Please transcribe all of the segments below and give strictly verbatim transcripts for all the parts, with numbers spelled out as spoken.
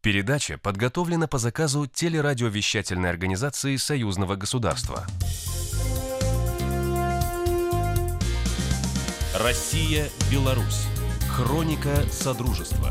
Передача подготовлена по заказу телерадиовещательной организации Союзного государства. Россия-Беларусь. Хроника Содружества.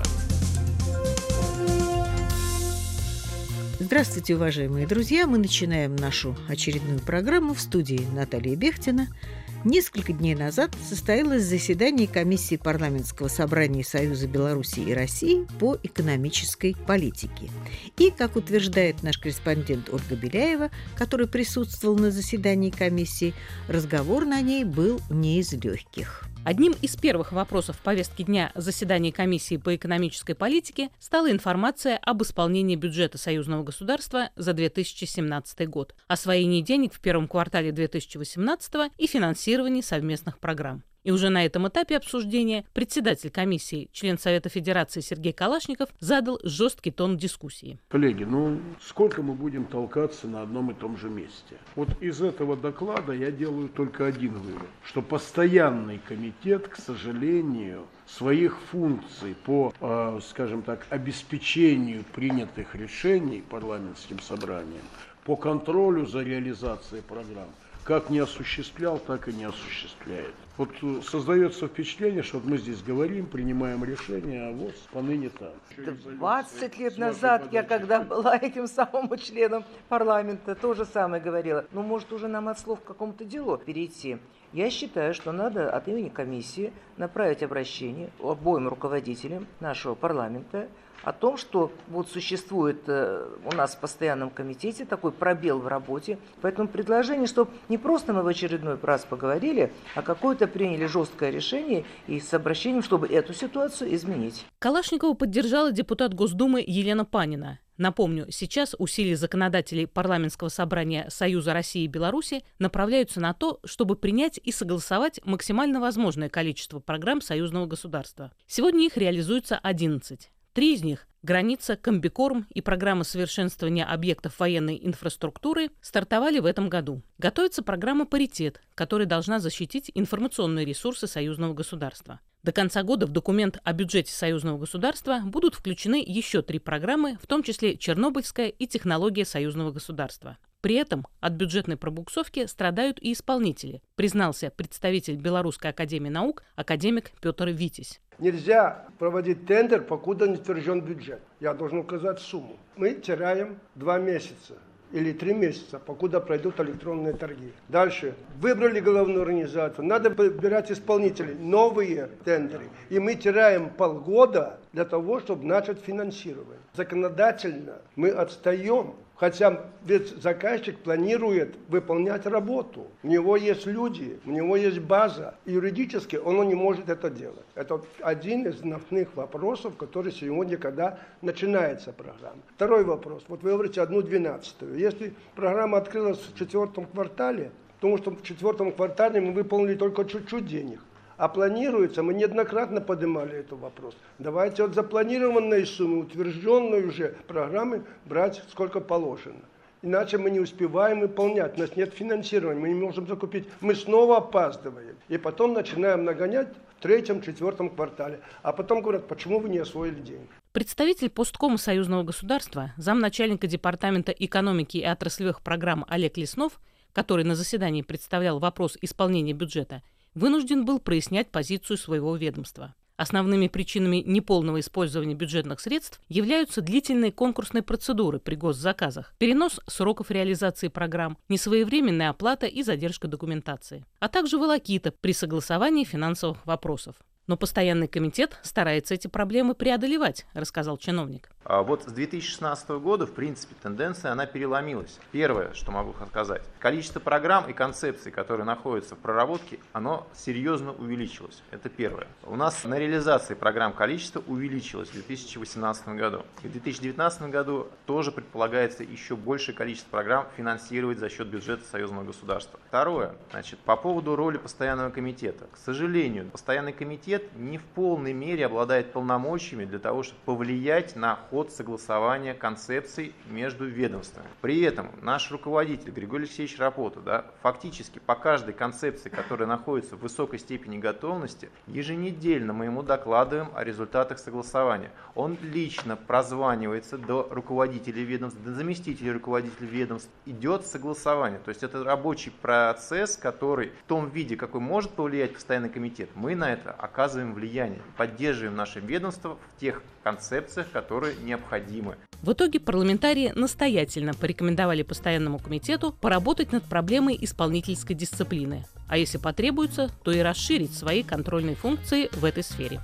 Здравствуйте, уважаемые друзья! Мы начинаем нашу очередную программу в студии Наталья Бехтина. Несколько дней назад состоялось заседание комиссии парламентского собрания Союза Беларуси и России по экономической политике. И, как утверждает наш корреспондент Ольга Беляева, который присутствовал на заседании комиссии, разговор на ней был не из легких. Одним из первых вопросов повестки дня заседания комиссии по экономической политике стала информация об исполнении бюджета союзного государства за две тысячи семнадцатый год, освоении денег в первом квартале две тысячи восемнадцатого и финансировании совместных программ. И уже на этом этапе обсуждения председатель комиссии, член Совета Федерации Сергей Калашников, задал жесткий тон дискуссии. Коллеги, ну сколько мы будем толкаться на одном и том же месте? Вот из этого доклада я делаю только один вывод, что постоянный комитет, к сожалению, своих функций по, э, скажем так, обеспечению принятых решений парламентским собранием, по контролю за реализацией программ, как не осуществлял, так и не осуществляет. Вот создается впечатление, что вот мы здесь говорим, принимаем решения, а вот поныне там. двадцать лет назад я, когда была этим самым членом парламента, то же самое говорила. Ну, может, уже нам от слов к какому-то делу перейти. Я считаю, что надо от имени комиссии направить обращение обоим руководителям нашего парламента о том, что вот существует э, у нас в постоянном комитете такой пробел в работе. Поэтому предложение, чтобы не просто мы в очередной раз поговорили, а какое-то приняли жесткое решение и с обращением, чтобы эту ситуацию изменить. Калашникова поддержала депутат Госдумы Елена Панина. Напомню, сейчас усилия законодателей парламентского собрания Союза России и Беларуси направляются на то, чтобы принять и согласовать максимально возможное количество программ союзного государства. Сегодня их реализуется одиннадцать. Три из них – граница, комбикорм и программа совершенствования объектов военной инфраструктуры – стартовали в этом году. Готовится программа «Паритет», которая должна защитить информационные ресурсы союзного государства. До конца года в документ о бюджете союзного государства будут включены еще три программы, в том числе «Чернобыльская» и «Технология союзного государства». При этом от бюджетной пробуксовки страдают и исполнители, признался представитель Белорусской академии наук академик Петр Витязь. Нельзя проводить тендер, покуда не утвержден бюджет. Я должен указать сумму. Мы теряем два месяца или три месяца, покуда пройдут электронные торги. Дальше. Выбрали головную организацию. Надо выбирать исполнителей. Новые тендеры. И мы теряем полгода для того, чтобы начать финансирование. Законодательно мы отстаем. Хотя ведь заказчик планирует выполнять работу. У него есть люди, у него есть база. Юридически он не может это делать. Это один из основных вопросов, который сегодня, когда начинается программа. Второй вопрос. Вот вы говорите одну двенадцатую. Если программа открылась в четвертом квартале, потому что в четвертом квартале мы выполнили только чуть-чуть денег. А планируется, мы неоднократно поднимали этот вопрос. Давайте от запланированной суммы, утвержденной уже программы, брать сколько положено. Иначе мы не успеваем выполнять, у нас нет финансирования, мы не можем закупить, мы снова опаздываем. И потом начинаем нагонять в третьем, четвертом квартале. А потом говорят, почему вы не освоили деньги. Представитель посткома союзного государства, замначальника департамента экономики и отраслевых программ Олег Леснов, который на заседании представлял вопрос исполнения бюджета, вынужден был прояснять позицию своего ведомства. Основными причинами неполного использования бюджетных средств являются длительные конкурсные процедуры при госзаказах, перенос сроков реализации программ, несвоевременная оплата и задержка документации, а также волокита при согласовании финансовых вопросов. Но постоянный комитет старается эти проблемы преодолевать, рассказал чиновник. А вот с две тысячи шестнадцатого года, в принципе, тенденция, она переломилась. Первое, что могу сказать, количество программ и концепций, которые находятся в проработке, оно серьезно увеличилось. Это первое. У нас на реализации программ количество увеличилось в две тысячи восемнадцатом году. И в две тысячи девятнадцатом году тоже предполагается еще большее количество программ финансировать за счет бюджета союзного государства. Второе, значит, по поводу роли постоянного комитета. К сожалению, постоянный комитет не в полной мере обладает полномочиями для того, чтобы повлиять на ход от согласования концепций между ведомствами. При этом наш руководитель Григорий Алексеевич Рапота, да, фактически по каждой концепции, которая находится в высокой степени готовности, еженедельно мы ему докладываем о результатах согласования. Он лично прозванивается до руководителей ведомств, до заместителей руководителей ведомств. Идет согласование. То есть это рабочий процесс, который в том виде, какой может повлиять постоянный комитет, мы на это оказываем влияние, поддерживаем наше ведомство в тех концепциях, которые необходимы. В итоге парламентарии настоятельно порекомендовали постоянному комитету поработать над проблемой исполнительской дисциплины, а если потребуется, то и расширить свои контрольные функции в этой сфере.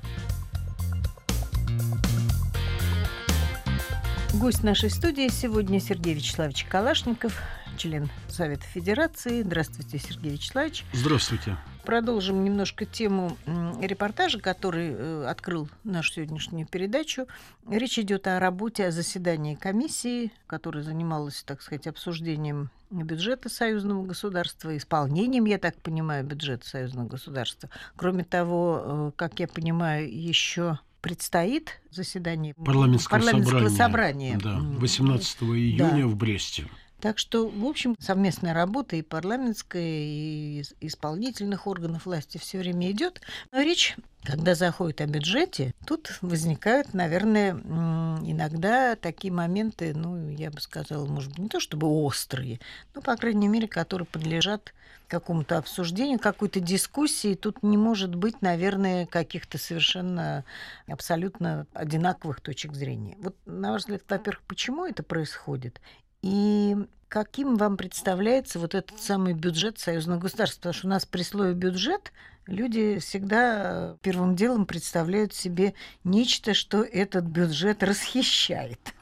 Гость нашей студии сегодня Сергей Вячеславович Калашников, член Совета Федерации. Здравствуйте, Сергей Вячеславович. Здравствуйте. Продолжим немножко тему репортажа, который э, открыл нашу сегодняшнюю передачу. Речь идет о работе, о заседании комиссии, которая занималась, так сказать, обсуждением бюджета союзного государства, исполнением, я так понимаю, бюджета союзного государства. Кроме того, э, как я понимаю, еще предстоит заседание парламентского, парламентского собрания, собрания. Да, восемнадцатого июня да. в Бресте. Так что, в общем, совместная работа и парламентская, и исполнительных органов власти все время идет. Но речь, когда заходит о бюджете, тут возникают, наверное, иногда такие моменты, ну, я бы сказала, может быть, не то чтобы острые, но, по крайней мере, которые подлежат какому-то обсуждению, какой-то дискуссии. Тут не может быть, наверное, каких-то совершенно абсолютно одинаковых точек зрения. Вот, на ваш взгляд, во-первых, почему это происходит? И каким вам представляется вот этот самый бюджет союзного государства? Потому что у нас при слове «бюджет» люди всегда первым делом представляют себе нечто, что этот бюджет расхищает.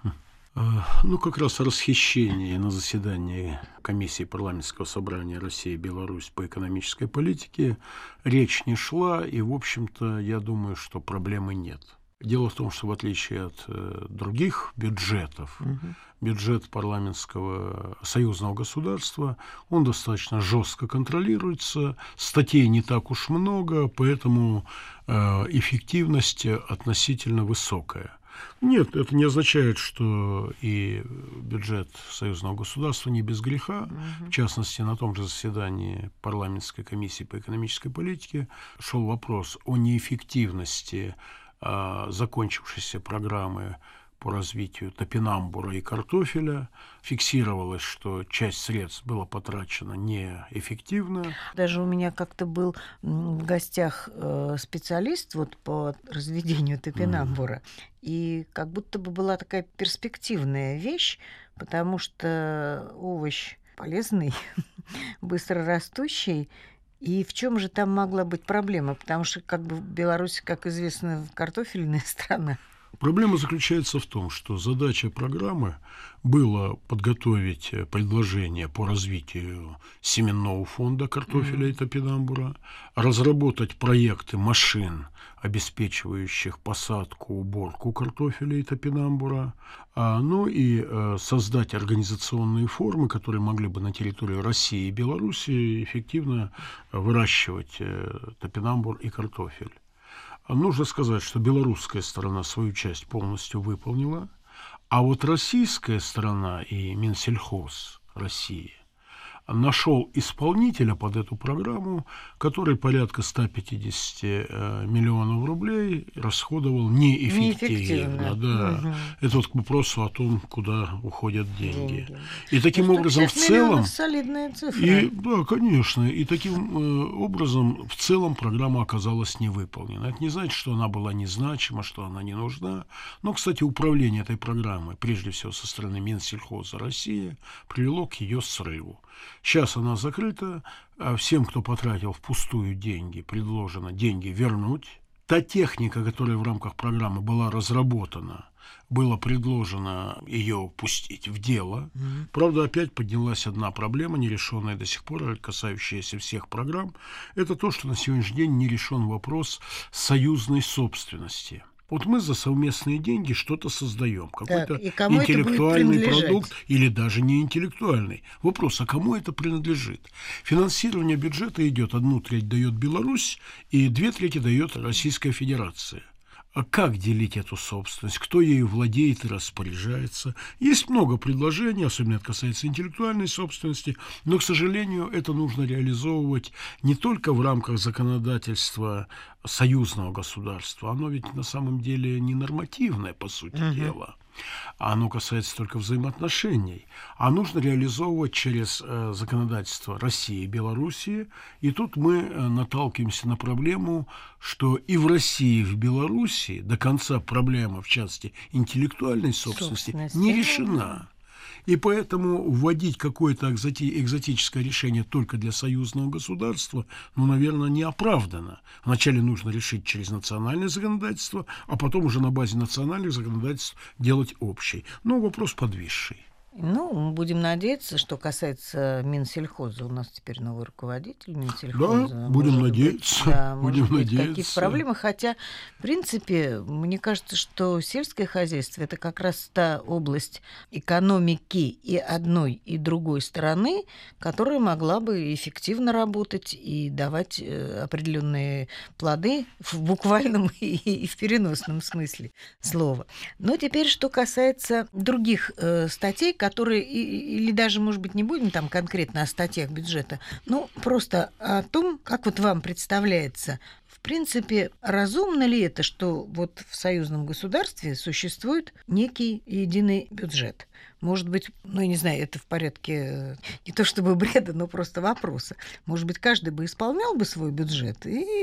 Ну, как раз о расхищении на заседании комиссии парламентского собрания России и Беларусь по экономической политике речь не шла, и, в общем-то, я думаю, что проблемы нет. Дело в том, что в отличие от э, других бюджетов, угу. бюджет парламентского союзного государства, он достаточно жестко контролируется, статей не так уж много, поэтому э, эффективность относительно высокая. Нет, это не означает, что и бюджет союзного государства не без греха. Угу. В частности, на том же заседании парламентской комиссии по экономической политике шел вопрос о неэффективности закончившейся программы по развитию топинамбура и картофеля. Фиксировалось, что часть средств была потрачена неэффективно. Даже у меня как-то был в гостях специалист вот по разведению топинамбура, mm. и как будто бы была такая перспективная вещь, потому что овощ полезный, быстро растущий. И в чем же там могла быть проблема? Потому что как бы Беларусь, как известно, картофельная страна. Проблема заключается в том, что задача программы была подготовить предложение по развитию семенного фонда картофеля mm-hmm. и топинамбура, разработать проекты машин, обеспечивающих посадку, уборку картофеля и топинамбура, а, ну и а, создать организационные формы, которые могли бы на территории России и Беларуси эффективно выращивать а, топинамбур и картофель. Нужно сказать, что белорусская сторона свою часть полностью выполнила, а вот российская сторона и Минсельхоз России нашел исполнителя под эту программу, который порядка ста пятидесяти миллионов рублей расходовал неэффективно. Да. Угу. Это вот к вопросу о том, куда уходят деньги. деньги. И таким ну, образом в целом... солидная цифра. И, да, конечно. И таким э, образом в целом программа оказалась невыполнена. Это не значит, что она была незначима, что она не нужна. Но, кстати, управление этой программой, прежде всего со стороны Минсельхоза России, привело к ее срыву. Сейчас она закрыта, а всем, кто потратил впустую деньги, предложено деньги вернуть. Та техника, которая в рамках программы была разработана, было предложено ее пустить в дело. Mm-hmm. Правда, опять поднялась одна проблема, нерешенная до сих пор, касающаяся всех программ. Это то, что на сегодняшний день не решен вопрос союзной собственности. Вот мы за совместные деньги что-то создаем, какой-то интеллектуальный продукт или даже не интеллектуальный. Вопрос, а кому это принадлежит? Финансирование бюджета идет, одну треть дает Беларусь и две трети дает Российская Федерация. А как делить эту собственность, кто ею владеет и распоряжается. Есть много предложений, особенно это касается интеллектуальной собственности, но, к сожалению, это нужно реализовывать не только в рамках законодательства союзного государства, оно ведь на самом деле не нормативное, по сути uh-huh. дела. Оно касается только взаимоотношений. А нужно реализовывать через э, законодательство России и Белоруссии. И тут мы э, наталкиваемся на проблему, что и в России, и в Белоруссии до конца проблема, в частности, интеллектуальной собственности, собственность. не решена. И поэтому вводить какое-то экзоти- экзотическое решение только для союзного государства, ну, наверное, не оправдано. Вначале нужно решить через национальное законодательство, а потом уже на базе национальных законодательств делать общий. Но вопрос подвисший. Ну, будем надеяться, что касается Минсельхоза. У нас теперь новый руководитель Минсельхоза. Да, будем может надеяться. Быть, да, будем может быть, надеяться. какие-то проблемы. Хотя, в принципе, мне кажется, что сельское хозяйство – это как раз та область экономики и одной, и другой стороны, которая могла бы эффективно работать и давать определенные плоды в буквальном и в переносном смысле слова. Но теперь, что касается других э, статей, которые, или даже, может быть, не будем там конкретно о статьях бюджета, но просто о том, как вот вам представляется, в принципе, разумно ли это, что вот в союзном государстве существует некий единый бюджет? Может быть, ну, я не знаю, это в порядке не то чтобы бреда, но просто вопроса. Может быть, каждый бы исполнял бы свой бюджет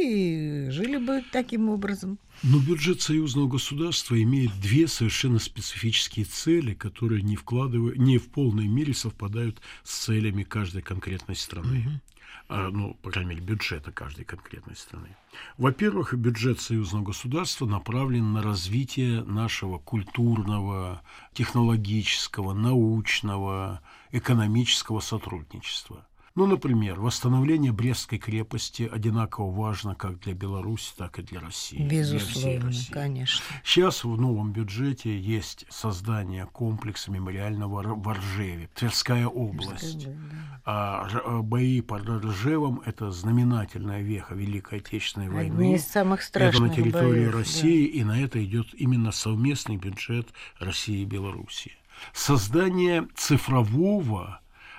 и жили бы таким образом. Но бюджет союзного государства имеет две совершенно специфические цели, которые не, вкладывают, не в полной мере совпадают с целями каждой конкретной страны. Угу. А, ну, по крайней мере, бюджета каждой конкретной страны. Во-первых, бюджет союзного государства направлен на развитие нашего культурного, технологического, научного, экономического сотрудничества. Ну, например, восстановление Брестской крепости одинаково важно как для Беларуси, так и для России. Безусловно, России. Конечно. Сейчас в новом бюджете есть создание комплекса мемориального в Ржеве, Тверская область. Тверская, да. А бои под Ржевом – это знаменательная веха Великой Отечественной войны. Одни из самых страшных это на территории боев, России, да. И на это идет именно совместный бюджет России и Беларуси. Создание цифрового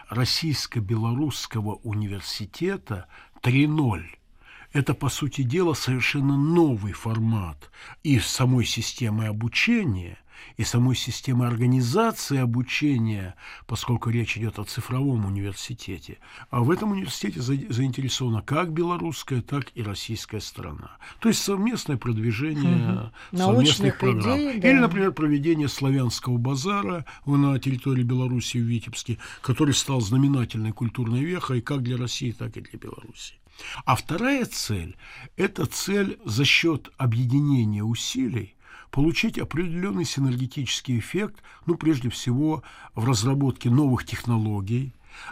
Российско-Белорусского университета три ноль. Это, по сути дела, совершенно новый формат и самой системы обучения, и самой системы организации обучения, поскольку речь идет о цифровом университете. А в этом университете заинтересована как белорусская, так и российская сторона. То есть совместное продвижение угу. совместных программ. Идей, да. Или, например, проведение славянского базара на территории Беларуси в Витебске, который стал знаменательной культурной вехой как для России, так и для Беларуси. А вторая цель – это цель за счет объединения усилий получить определенный синергетический эффект, ну, прежде всего, в разработке новых технологий,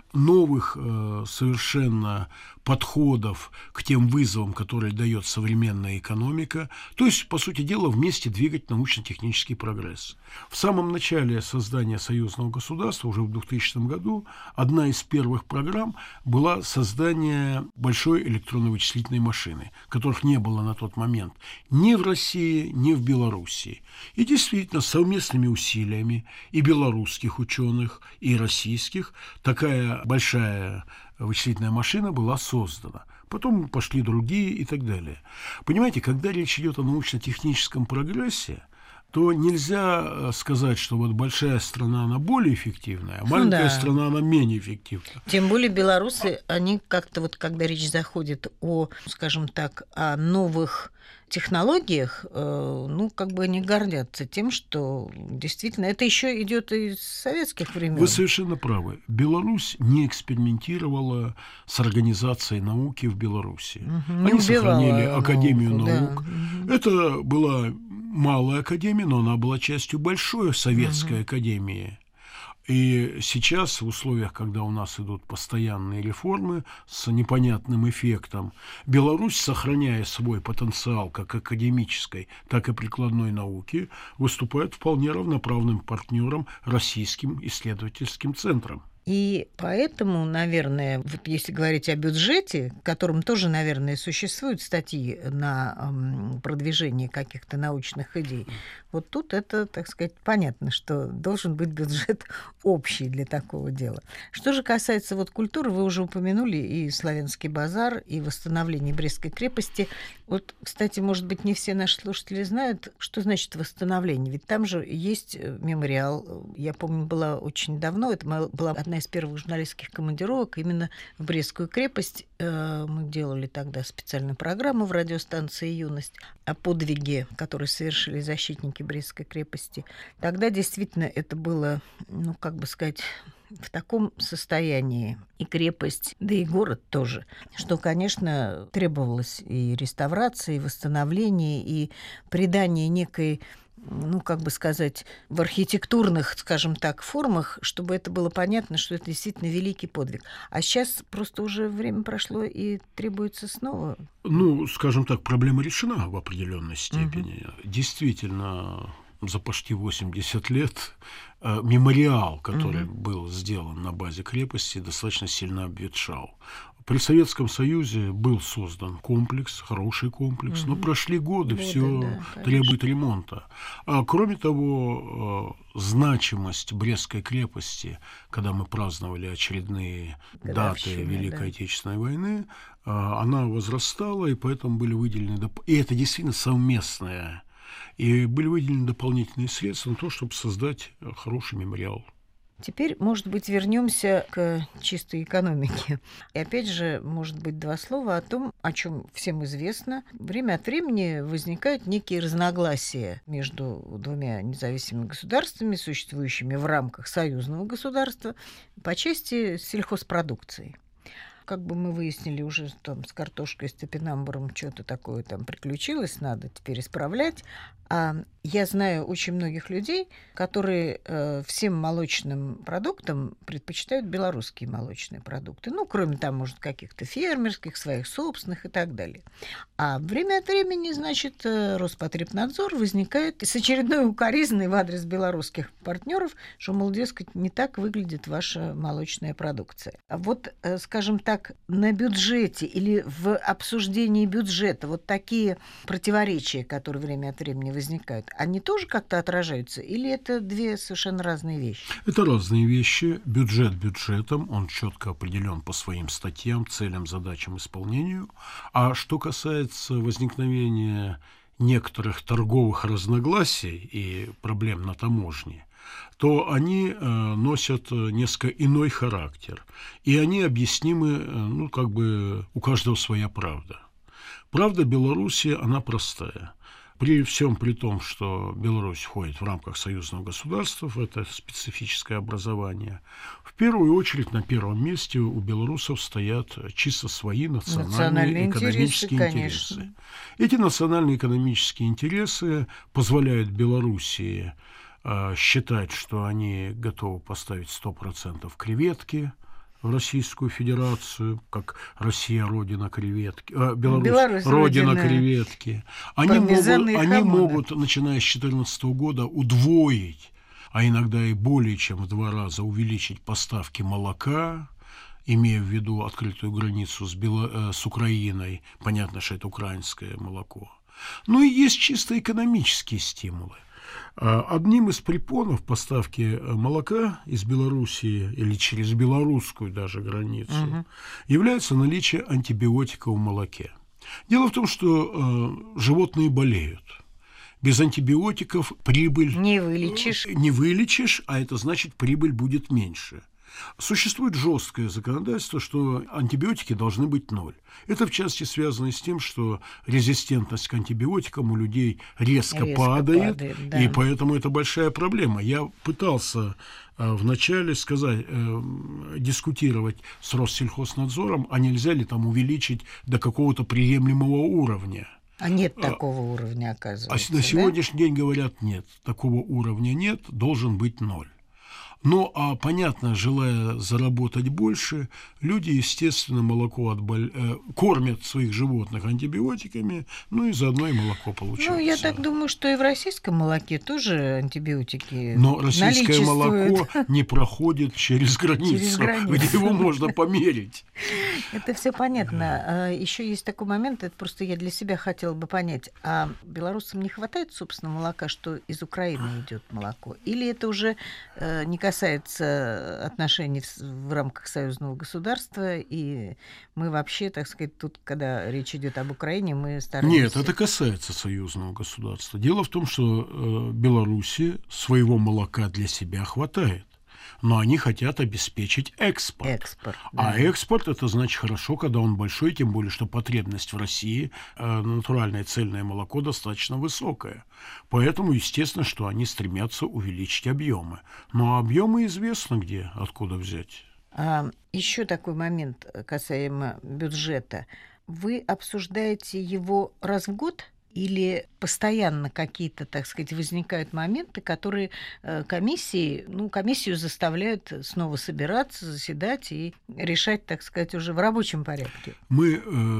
новых э, совершенно подходов к тем вызовам, которые дает современная экономика, то есть, по сути дела, вместе двигать научно-технический прогресс. В самом начале создания союзного государства, уже в двухтысячном году, одна из первых программ была создание большой электронно-вычислительной машины, которых не было на тот момент ни в России, ни в Белоруссии. И действительно, совместными усилиями и белорусских ученых, и российских такая большая вычислительная машина была создана. Потом пошли другие и так далее. Понимаете, когда речь идет о научно-техническом прогрессе, то нельзя сказать, что вот большая страна, она более эффективная, а маленькая да. страна, она менее эффективна. Тем более белорусы, они как-то вот, когда речь заходит о, скажем так, о новых технологиях, ну, как бы они гордятся тем, что действительно это еще идет из советских времен. Вы совершенно правы. Беларусь не экспериментировала с организацией науки в Беларуси. Угу, они сохранили Академию науку, наук. Да. Это была малая академия, но она была частью большой советской угу. академии. И сейчас, в условиях, когда у нас идут постоянные реформы с непонятным эффектом, Беларусь, сохраняя свой потенциал как академической, так и прикладной науки, выступает вполне равноправным партнером российским исследовательским центрам. И поэтому, наверное, вот если говорить о бюджете, в котором тоже, наверное, существуют статьи на продвижение каких-то научных идей, вот тут это, так сказать, понятно, что должен быть бюджет общий для такого дела. Что же касается вот культуры, вы уже упомянули и Славянский базар, и восстановление Брестской крепости. Вот, кстати, может быть, не все наши слушатели знают, что значит восстановление. Ведь там же есть мемориал. Я помню, была очень давно, это была одна из первых журналистских командировок именно в Брестскую крепость. Мы делали тогда специальную программу в радиостанции «Юность» о подвиге, который совершили защитники Брестской крепости. Тогда действительно это было, ну, как бы сказать, в таком состоянии и крепость, да и город тоже, что, конечно, требовалось и реставрации, и восстановления, и придания некой, ну, как бы сказать, в архитектурных, скажем так, формах, чтобы это было понятно, что это действительно великий подвиг. А сейчас просто уже время прошло и требуется снова. Ну, скажем так, проблема решена в определенной степени. Угу. Действительно, за почти восемьдесят лет э, мемориал, который угу. был сделан на базе крепости, достаточно сильно обветшал. При Советском Союзе был создан комплекс, хороший комплекс, угу. но прошли годы, годы все да, требует ремонта. А, кроме того, э, значимость Брестской крепости, когда мы праздновали очередные Годовщина, даты Великой да. Отечественной войны, э, она возрастала, и поэтому были выделены... Доп... И это действительно совместное. И были выделены дополнительные средства на то, чтобы создать хороший мемориал. Теперь, может быть, вернемся к чистой экономике. И опять же, может быть, два слова о том, о чем всем известно. Время от времени возникают некие разногласия между двумя независимыми государствами, существующими в рамках союзного государства, по части сельхозпродукции. Как бы мы выяснили уже там, с картошкой, с топинамбуром, что-то такое там приключилось, надо теперь исправлять. А я знаю очень многих людей, которые э, всем молочным продуктам предпочитают белорусские молочные продукты. Ну, кроме там, может, каких-то фермерских, своих собственных и так далее. А время от времени, значит, Роспотребнадзор возникает с очередной укоризной в адрес белорусских партнеров, что, мол, дескать, не так выглядит ваша молочная продукция. А вот, э, скажем так, на бюджете или в обсуждении бюджета вот такие противоречия, которые время от времени возникают, они тоже как-то отражаются? Или это две совершенно разные вещи? Это разные вещи. Бюджет бюджетом, он четко определен по своим статьям, целям, задачам, исполнению. А что касается возникновения некоторых торговых разногласий и проблем на таможне, то они э, носят несколько иной характер. И они объяснимы, э, ну, как бы у каждого своя правда. Правда Беларуси, она простая. При всем при том, что Беларусь входит в рамках союзного государства, это специфическое образование, в первую очередь на первом месте у белорусов стоят чисто свои национальные, национальные экономические интересы, интересы. Эти национальные экономические интересы позволяют Белоруссии э, считать, что они готовы поставить сто процентов креветки в Российскую Федерацию, как Россия родина креветки, э, Беларусь, Беларусь родина, родина креветки. Они могут, они могут, начиная с две тысячи четырнадцатого года, удвоить, а иногда и более чем в два раза увеличить поставки молока, имея в виду открытую границу с, Бело... э, с Украиной. Понятно, что это украинское молоко. Ну и есть чисто экономические стимулы. Одним из препонов поставки молока из Белоруссии или через белорусскую даже границу угу. является наличие антибиотиков в молоке. Дело в том, что э, животные болеют. Без антибиотиков прибыль не вылечишь. Не вылечишь, а это значит, прибыль будет меньше. Существует жесткое законодательство, что антибиотики должны быть ноль. Это, в частности, связано с тем, что резистентность к антибиотикам у людей резко, резко падает, падает да. и поэтому это большая проблема. Я пытался э, вначале сказать, э, дискутировать с Россельхознадзором, а нельзя ли там увеличить до какого-то приемлемого уровня. А нет такого а, уровня, оказывается. А на сегодняшний да? день говорят, нет, такого уровня нет, должен быть ноль. Ну, а понятно, желая заработать больше, люди, естественно, молоко отбол... э, кормят своих животных антибиотиками, ну и заодно и молоко получается. Ну, я так думаю, что и в российском молоке тоже антибиотики Но российское наличествуют. молоко не проходит через границу, Через границу. где его можно померить. Это все понятно. Еще есть такой момент, это просто я для себя хотела бы понять, а белорусам не хватает, собственно, молока, что из Украины идет молоко? Или это уже э, не касается отношений в, в рамках союзного государства, и мы вообще, так сказать, тут, когда речь идет об Украине, мы стараемся... Нет, это касается союзного государства. Дело в том, что э, Беларуси своего молока для себя хватает. Но они хотят обеспечить экспорт. Экспорт, да. А экспорт – это значит хорошо, когда он большой, тем более, что потребность в России э, натуральное цельное молоко достаточно высокая. Поэтому, естественно, что они стремятся увеличить объемы. Но объемы известно где, откуда взять. А, еще такой момент касаемо бюджета. Вы обсуждаете его раз в год? Или постоянно какие-то, так сказать, возникают моменты, которые э, комиссии, ну, комиссию заставляют снова собираться, заседать и решать, так сказать, уже в рабочем порядке? Мы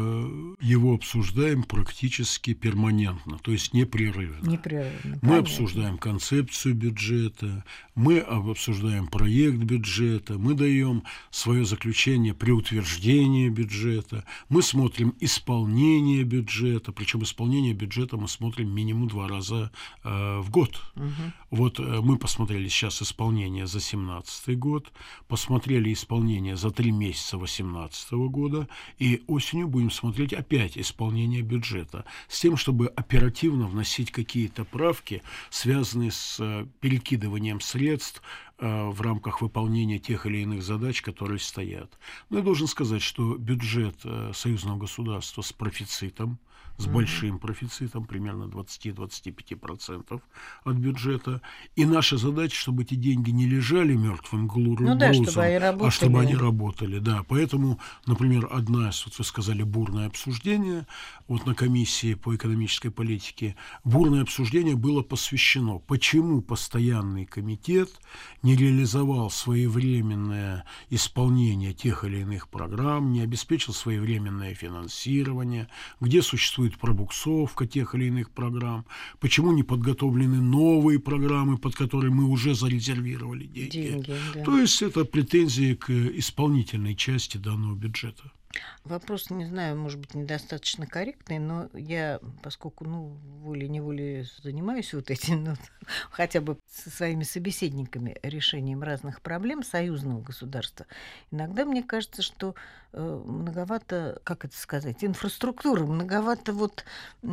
э, его обсуждаем практически перманентно, то есть непрерывно. Непрерывно. Мы Понятно. обсуждаем концепцию бюджета, мы обсуждаем проект бюджета, мы даем свое заключение при утверждении бюджета, мы смотрим исполнение бюджета, причем исполнение бюджета бюджета мы смотрим минимум два раза э, в год. Угу. Вот э, мы посмотрели сейчас исполнение за семнадцатый год, посмотрели исполнение за три месяца восемнадцатого года, и осенью будем смотреть опять исполнение бюджета, с тем, чтобы оперативно вносить какие-то правки, связанные с э, перекидыванием средств э, в рамках выполнения тех или иных задач, которые стоят. Но я должен сказать, что бюджет э, союзного государства с профицитом, с большим профицитом, примерно двадцать-двадцать пять процентов от бюджета. И наша задача, чтобы эти деньги не лежали мертвым грузом, ну да, чтобы они работали. а чтобы они работали. Да. Поэтому, например, одна, вот вы сказали, бурное обсуждение вот на комиссии по экономической политике. Бурное обсуждение было посвящено, почему постоянный комитет не реализовал своевременное исполнение тех или иных программ, не обеспечил своевременное финансирование, где существует пробуксовка тех или иных программ, почему не подготовлены новые программы, под которые мы уже зарезервировали деньги. деньги да. То есть это претензии к исполнительной части данного бюджета. Вопрос, не знаю, может быть, недостаточно корректный, но я, поскольку, ну, волей-неволей занимаюсь вот этим, ну, хотя бы со своими собеседниками решением разных проблем союзного государства, иногда мне кажется, что э, многовато, как это сказать, инфраструктуры, многовато вот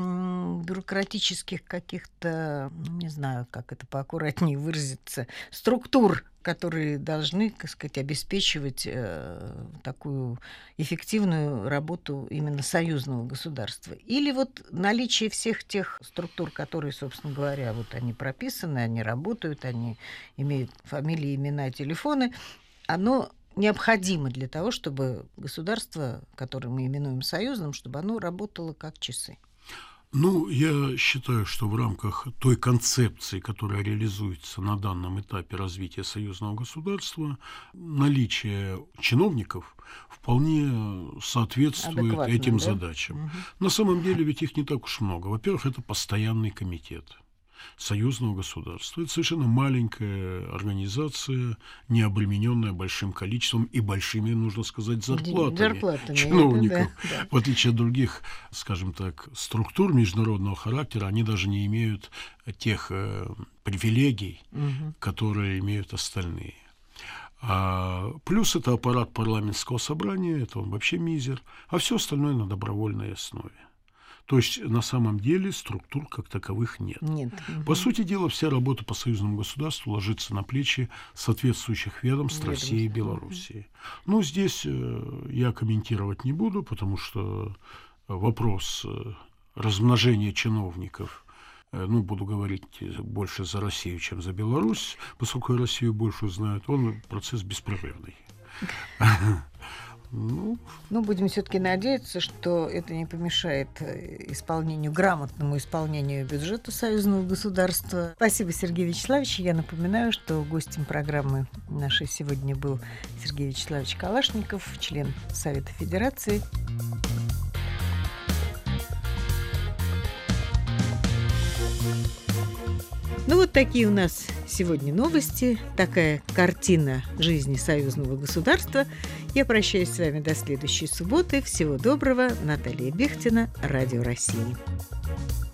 м- бюрократических каких-то, ну, не знаю, как это поаккуратнее выразиться, структур, которые должны, так сказать, обеспечивать э, такую эффективную работу именно союзного государства. Или вот наличие всех тех структур, которые, собственно говоря, вот они прописаны, они работают, они имеют фамилии, имена, телефоны, оно необходимо для того, чтобы государство, которое мы именуем союзным, чтобы оно работало как часы. Ну, я считаю, что в рамках той концепции, которая реализуется на данном этапе развития союзного государства, наличие чиновников вполне соответствует адекватно, этим да? задачам. Угу. На самом деле ведь их не так уж много. Во-первых, это постоянный комитет союзного государства. Это совершенно маленькая организация, не обремененная большим количеством и большими, нужно сказать, зарплатами, зарплатами чиновников. Да, да. В отличие от других, скажем так, структур международного характера, они даже не имеют тех э, привилегий, угу. которые имеют остальные. А, плюс это аппарат парламентского собрания, это он вообще мизер, а все остальное на добровольной основе. То есть, на самом деле, структур как таковых нет. Нет. По сути дела, вся работа по союзному государству ложится на плечи соответствующих ведомств России и Белоруссии. Но здесь э, я комментировать не буду, потому что вопрос э, размножения чиновников, э, ну, буду говорить больше за Россию, чем за Беларусь, поскольку Россию больше знают, он процесс беспрерывный. Ну, Но будем все-таки надеяться, что это не помешает исполнению, грамотному исполнению бюджета союзного государства. Спасибо, Сергей Вячеславович. Я напоминаю, что гостем программы нашей сегодня был Сергей Вячеславович Калашников, член Совета Федерации. Ну вот такие у нас сегодня новости, такая картина жизни союзного государства. Я прощаюсь с вами до следующей субботы. Всего доброго. Наталья Бехтина, Радио России.